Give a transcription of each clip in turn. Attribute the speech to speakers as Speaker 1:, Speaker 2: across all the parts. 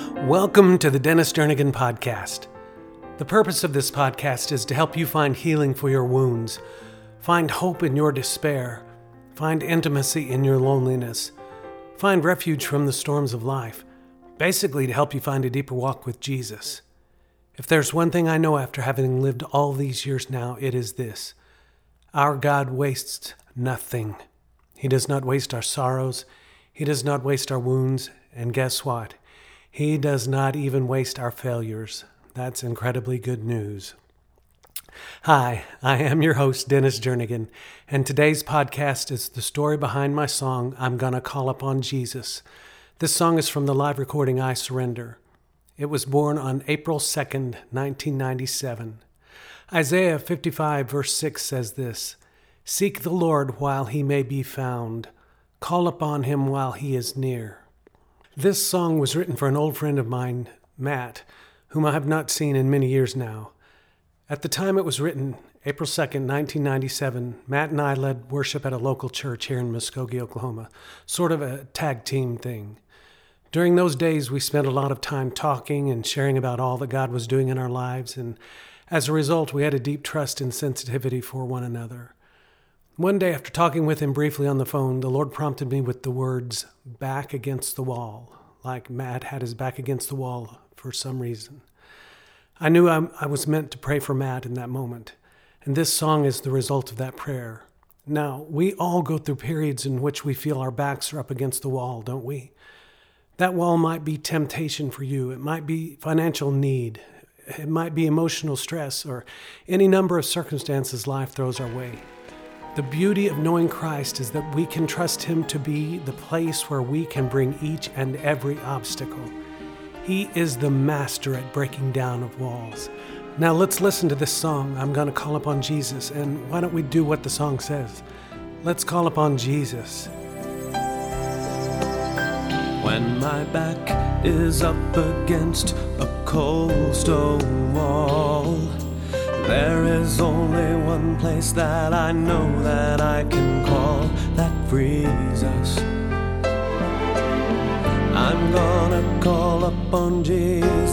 Speaker 1: Welcome to the Dennis Jernigan Podcast. The purpose of this podcast is to help you find healing for your wounds, find hope in your despair, find intimacy in your loneliness, find refuge from the storms of life, basically to help you find a deeper walk with Jesus. If there's one thing I know after having lived all these years now, it is this: our God wastes nothing. He does not waste our sorrows. He does not waste our wounds. And guess what? He does not even waste our failures. That's incredibly good news. Hi, I am your host, Dennis Jernigan, and today's podcast is the story behind my song, I'm Gonna Call Upon Jesus. This song is from the live recording, I Surrender. It was born on April 2nd, 1997. Isaiah 55 verse 6 says this: "Seek the Lord while he may be found. Call upon him while he is near." This song was written for an old friend of mine, Matt, whom I have not seen in many years now. At the time it was written, April 2nd, 1997, Matt and I led worship at a local church here in Muskogee, Oklahoma, sort of a tag team thing. During those days, we spent a lot of time talking and sharing about all that God was doing in our lives, and as a result, we had a deep trust and sensitivity for one another. One day, after talking with him briefly on the phone, the Lord prompted me with the words, "back against the wall," like Matt had his back against the wall for some reason. I knew I was meant to pray for Matt in that moment, and this song is the result of that prayer. Now, we all go through periods in which we feel our backs are up against the wall, don't we? That wall might be temptation for you. It might be financial need. It might be emotional stress or any number of circumstances life throws our way. The beauty of knowing Christ is that we can trust Him to be the place where we can bring each and every obstacle. He is the master at breaking down of walls. Now let's listen to this song, I'm Gonna Call Upon Jesus, and why don't we do what the song says? Let's call upon Jesus.
Speaker 2: When my back is up against a cold stone wall, there is only one place that I know that I can call that frees us. I'm gonna call upon Jesus.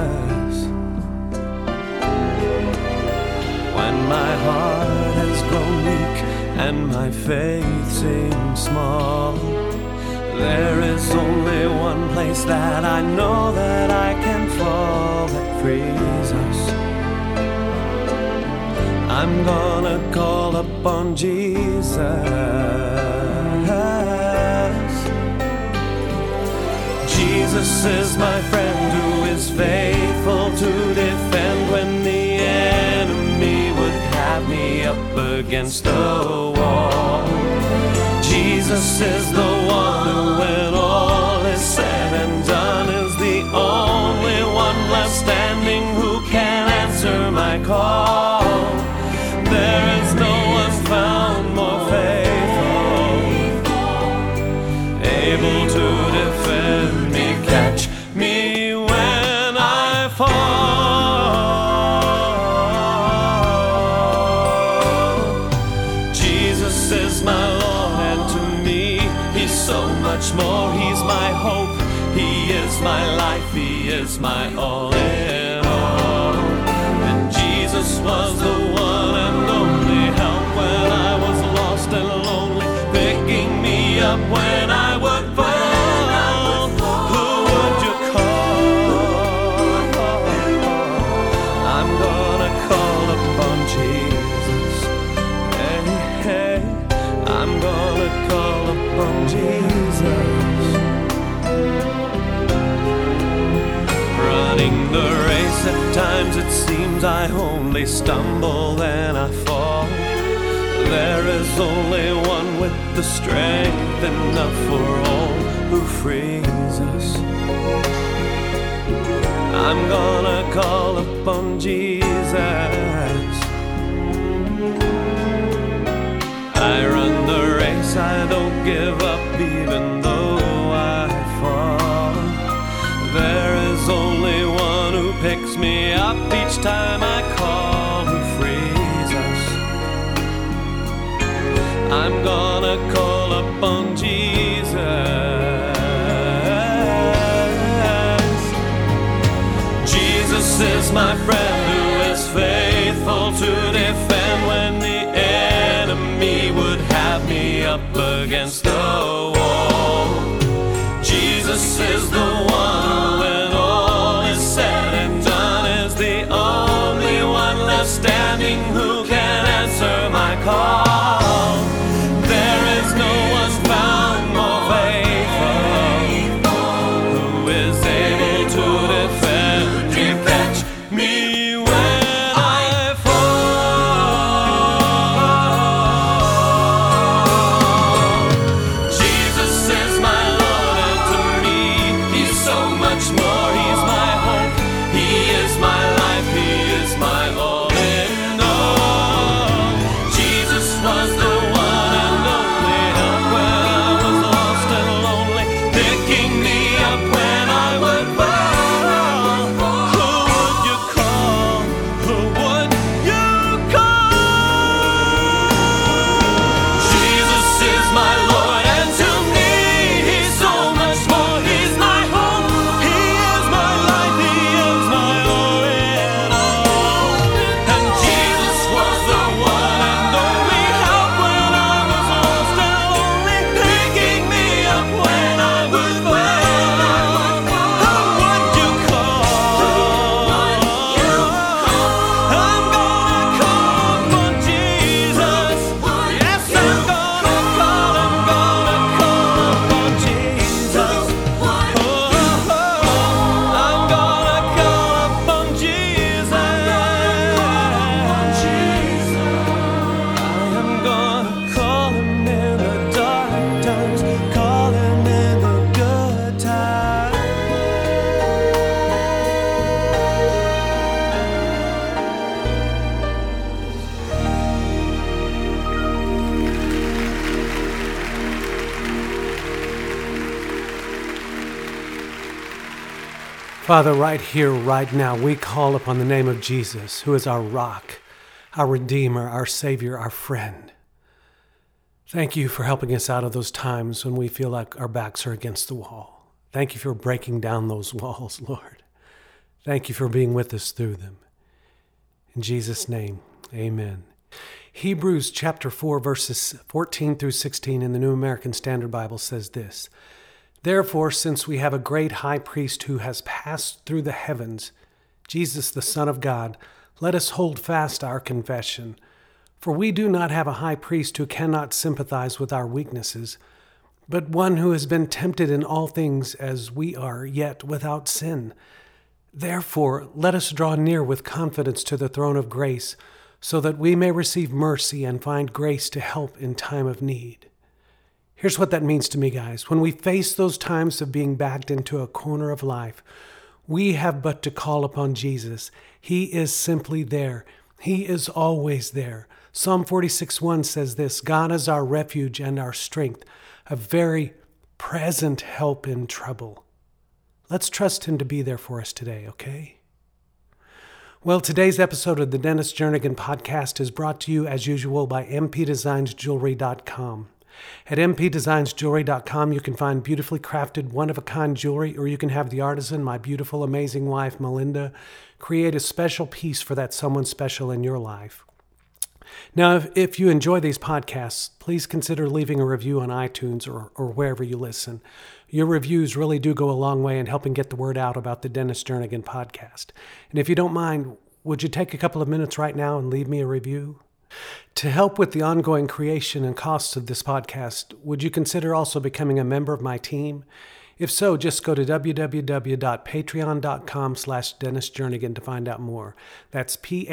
Speaker 2: When my heart has grown weak and my faith seems small, there is only one place that I know that I can fall that frees us. I'm gonna call upon Jesus. Jesus is my friend who is faithful to defend when the enemy would have me up against the wall. Jesus is the one who, when all is said and done, is the only one left standing who can answer my call. There is no one found more faithful, able to defend me, catch me when I fall. Jesus is my Lord, and to me He's so much more. He's my hope, He is my life, He is my all in all. And Jesus was the one and only help when I was lost and lonely, picking me up when I would fall. Who would you call? I'm gonna call upon Jesus. Hey, hey, I'm gonna call upon Jesus. Running the race, at times it seems I only stumble and I fall. There is only one with the strength enough for all, who frees us. I'm gonna call upon Jesus. I run the race, I don't give up even though I fall. There is only one who picks me up each time I call, who frees us. I'm gonna call upon Jesus. is my friend who is faithful to defend when the enemy would have me up against the wall. Jesus is the one who, when all is said and done, is the only one left standing who can answer my call. There is no one found more faithful who is able to defend, to catch me when I fall. Jesus is my Lord, and to me He's so much more. He's my hope, He is my life, He is my all in all. Jesus was the one and only help when I was lost and lonely, picking me up when I would fall. Who would you call? Who would you call? Jesus is my Lord, and to me He's so much more. He's my hope, He is my life, He is my all in all. And Jesus was the one and only help when I was lost and lonely, picking me up when I would fall. Who would you call? I'm gonna call for Jesus. Yes, I'm gonna call for Jesus. I'm gonna call upon Jesus. I am gonna call Him in the dark times, call Him in the good times.
Speaker 1: Father, right here, right now, we call upon the name of Jesus, who is our rock, our Redeemer, our Savior, our friend. Thank you for helping us out of those times when we feel like our backs are against the wall. Thank you for breaking down those walls, Lord. Thank you for being with us through them. In Jesus' name, amen. Hebrews chapter 4, verses 14 through 16 in the New American Standard Bible says this: Therefore, since we have a great high priest who has passed through the heavens, Jesus the Son of God, let us hold fast our confession. For we do not have a high priest who cannot sympathize with our weaknesses, but one who has been tempted in all things as we are, yet without sin. Therefore, let us draw near with confidence to the throne of grace, so that we may receive mercy and find grace to help in time of need. Here's what that means to me, guys. When we face those times of being backed into a corner of life, we have but to call upon Jesus. He is simply there. He is always there. Psalm 46:1 says this: God is our refuge and our strength, a very present help in trouble. Let's trust Him to be there for us today, okay? Well, today's episode of the Dennis Jernigan Podcast is brought to you, as usual, by mpdesignsjewelry.com. At mpdesignsjewelry.com, you can find beautifully crafted, one-of-a-kind jewelry, or you can have the artisan, my beautiful, amazing wife, Melinda, create a special piece for that someone special in your life. Now, if you enjoy these podcasts, please consider leaving a review on iTunes or wherever you listen. Your reviews really do go a long way in helping get the word out about the Dennis Jernigan Podcast. And if you don't mind, would you take a couple of minutes right now and leave me a review? To help with the ongoing creation and costs of this podcast, would you consider also becoming a member of my team? If so, just go to www.patreon.com/Dennis Jernigan to find out more. That's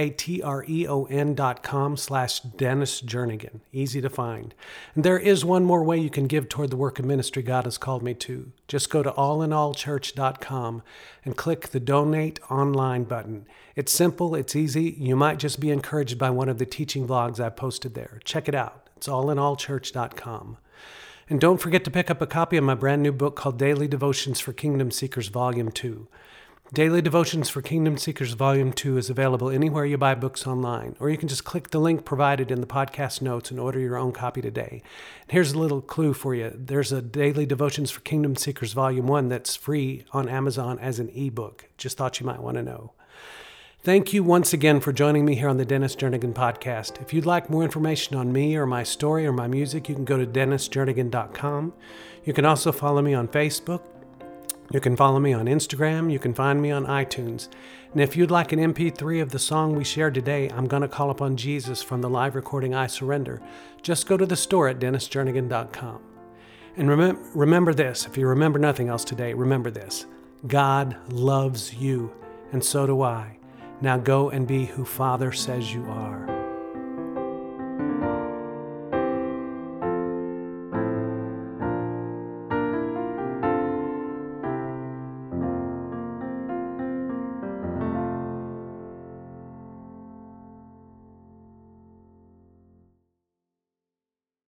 Speaker 1: patreon.com/Dennis Jernigan. Easy to find. And there is one more way you can give toward the work of ministry God has called me to. Just go to allinallchurch.com and click the Donate Online button. It's simple, it's easy. You might just be encouraged by one of the teaching vlogs I've posted there. Check it out. It's allinallchurch.com. And don't forget to pick up a copy of my brand new book called Daily Devotions for Kingdom Seekers, Volume 2. Daily Devotions for Kingdom Seekers Volume 2 is available anywhere you buy books online, or you can just click the link provided in the podcast notes and order your own copy today. And here's a little clue for you. There's a Daily Devotions for Kingdom Seekers Volume 1 that's free on Amazon as an ebook. Just thought you might want to know. Thank you once again for joining me here on the Dennis Jernigan Podcast. If you'd like more information on me or my story or my music, you can go to DennisJernigan.com. You can also follow me on Facebook. You can follow me on Instagram. You can find me on iTunes. And if you'd like an MP3 of the song we shared today, I'm Gonna Call Upon Jesus from the live recording I Surrender, just go to the store at DennisJernigan.com. And remember this, if you remember nothing else today, remember this. God loves you, and so do I. Now go and be who Father says you are.